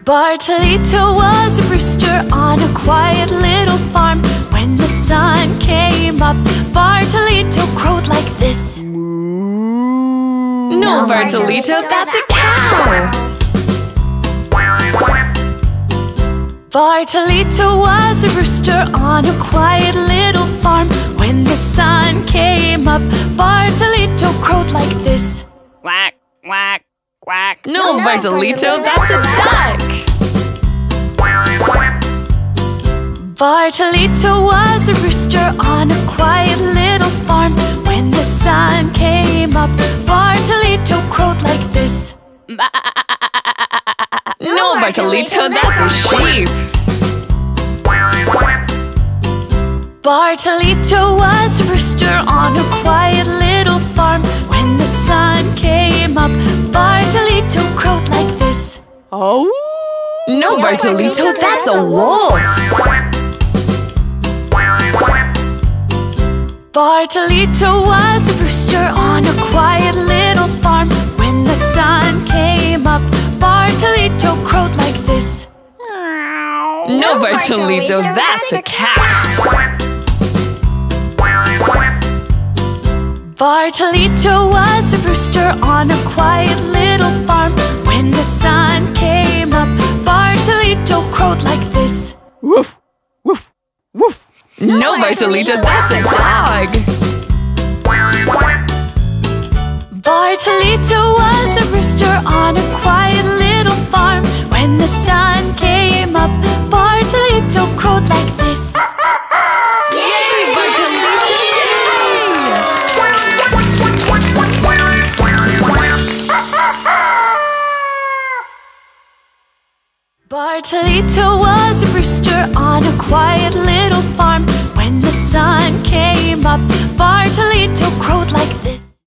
Bartolito was a rooster on a quiet little farm. When the sun came up, Bartolito crowed like this. No, Bartolito, that's a cow! Bartolito was a rooster on a quiet little farm. When the sun came up, Bartolito crowed like this. Quack, quack, quack. No, Bartolito, that's a duck! Bartolito was a rooster on a quiet little farm. When the sun came up, Bartolito crowed like this. No, Bartolito, that's a sheep! Bartolito was a rooster on a quiet little farm. When the sun came up, Bartolito crowed like this. Oh? No, Bartolito, that's a wolf! Bartolito was a rooster on a quiet little farm. When the sun came up, Bartolito crowed like this. No, Bartolito, that's a cat! Bartolito was a rooster on a quiet little farm. When the sun came up, Bartolito crowed like this. Woof, woof, woof. No, Bartolito, that's a dog! Bartolito was a rooster on a quiet little farm. When the sun came up, Bartolito crowed like this. Yay, Bartolito! Bartolito was a rooster on a quiet little